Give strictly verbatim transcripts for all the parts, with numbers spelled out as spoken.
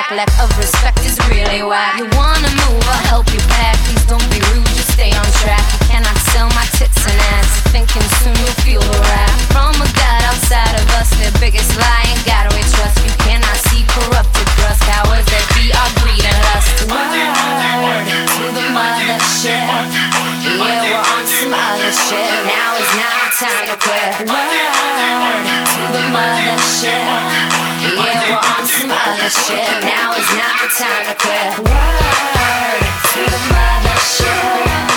back. Lack of respect is really whack. You wanna move, I'll help you back. Please don't be rude, just stay on track. You cannot sell my tits and ass. Thinking soon you'll feel the wrath from a god outside of us. Their biggest lie ain't God we trust. You cannot see corrupted thrust. Cowards that be our greed and lust. Word to the mothership. Yeah, we're on some other shit. Now is not time to quit. Word to the mothership. Yeah, we're on some other shit. Now is not the time to quit. Word to the mothership.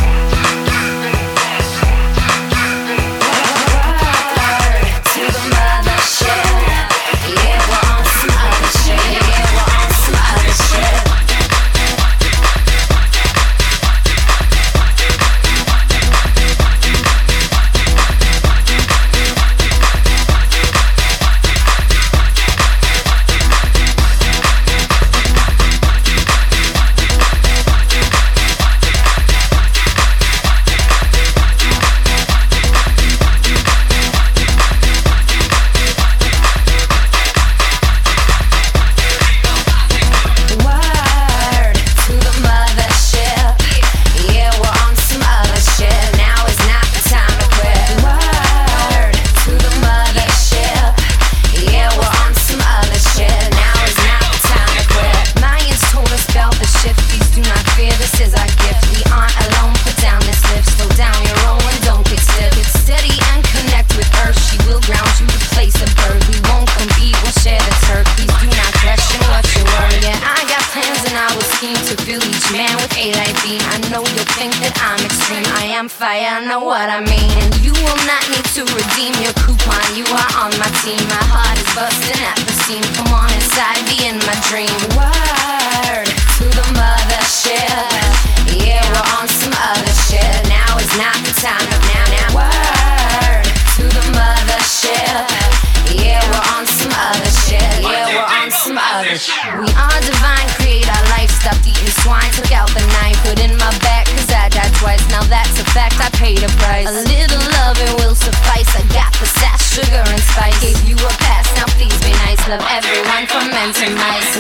Fire, know what I mean. And you will not need to redeem your coupon. You are on my team. My heart is busting at the seam. Come on inside, be in my dream. Word to the mothership. Yeah, we're on some other shit. Now is not the time to now, now. Word to the mothership. Yeah, we're on some other shit. Yeah, we're on some other shit. We are divine, create our life. Stopped eating swine, took out the knife, put in my back, cause I died twice. Now that's a fact, I paid a price. A little loving will suffice. I got the sass, sugar and spice. Gave you a pass, now please be nice. Love everyone from men to mice.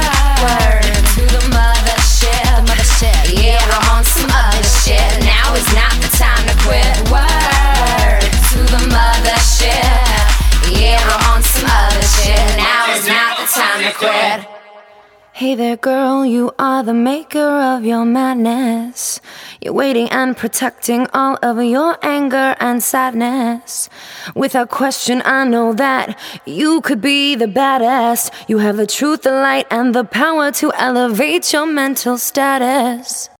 Word to the mothership. The mothership. Yeah, we're on some other shit. Now is not the time to quit. Word to the mothership. Yeah, we're on some other shit. Now is not the time to quit. Hey there girl, you are the maker of your madness. You're waiting and protecting all of your anger and sadness. Without question, I know that you could be the baddest. You have the truth, the light, and the power to elevate your mental status.